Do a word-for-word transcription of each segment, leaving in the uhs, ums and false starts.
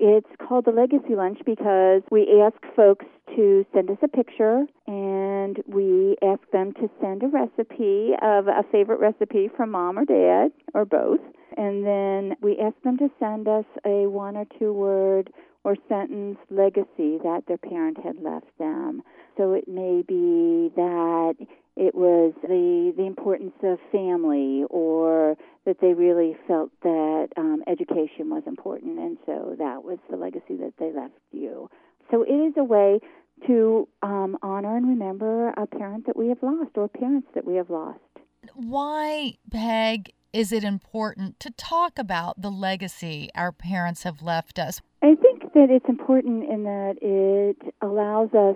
it's called the Legacy Lunch because we ask folks to send us a picture, and we ask them to send a recipe of a favorite recipe from mom or dad, or both. And then we ask them to send us a one or two word or sentence legacy that their parent had left them. So it may be that it was the the importance of family, or that they really felt that um, education was important, and so that was the legacy that they left you. So it is a way to um, honor and remember a parent that we have lost, or parents that we have lost. Why, Peg, is it important to talk about the legacy our parents have left us? I think that it's important in that it allows us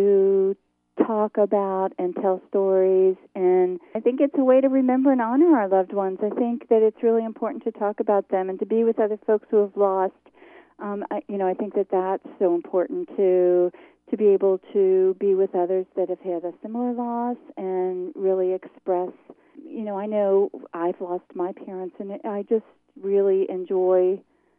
to talk about and tell stories, and I think it's a way to remember and honor our loved ones. I think that it's really important to talk about them and to be with other folks who have lost. Um, I, you know, I think that that's so important to to be able to be with others that have had a similar loss and really express. You know, I know I've lost my parents, and I just really enjoy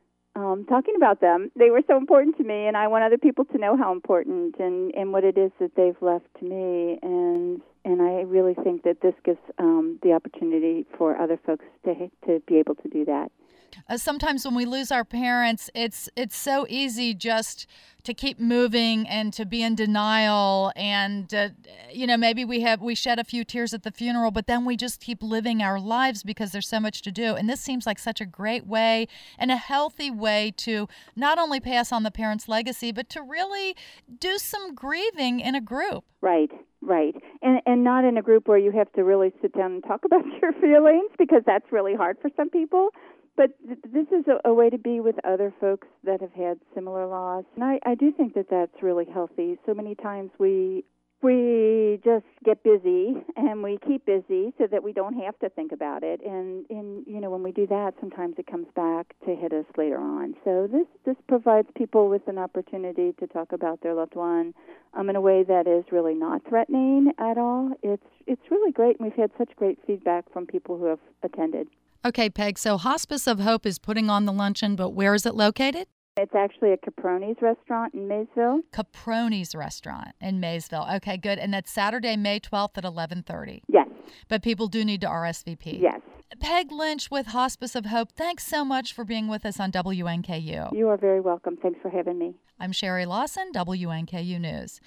Um, talking about them. They were so important to me, and I want other people to know how important and, and what it is that they've left to me. And and I really think that this gives um, the opportunity for other folks to to be able to do that. Uh, sometimes when we lose our parents, it's it's so easy just to keep moving and to be in denial, and uh, you know, maybe we have we shed a few tears at the funeral, but then we just keep living our lives because there's so much to do. And this seems like such a great way and a healthy way to not only pass on the parents' legacy, but to really do some grieving in a group. Right. Right. And and not in a group where you have to really sit down and talk about your feelings, because that's really hard for some people. But th- this is a, a way to be with other folks that have had similar loss. And I, I do think that that's really healthy. So many times we we just get busy and we keep busy so that we don't have to think about it. And, and you know, when we do that, sometimes it comes back to hit us later on. So this, this provides people with an opportunity to talk about their loved one um, in a way that is really not threatening at all. It's, it's really great, and we've had such great feedback from people who have attended. Okay, Peg, so Hospice of Hope is putting on the luncheon, but where is it located? It's actually a Caproni's restaurant in Maysville. Caproni's restaurant in Maysville. Okay, good. And that's Saturday, May twelfth at eleven thirty. Yes. But people do need to R S V P. Yes. Peg Lynch with Hospice of Hope, thanks so much for being with us on W N K U. You are very welcome. Thanks for having me. I'm Sherry Lawson, W N K U News.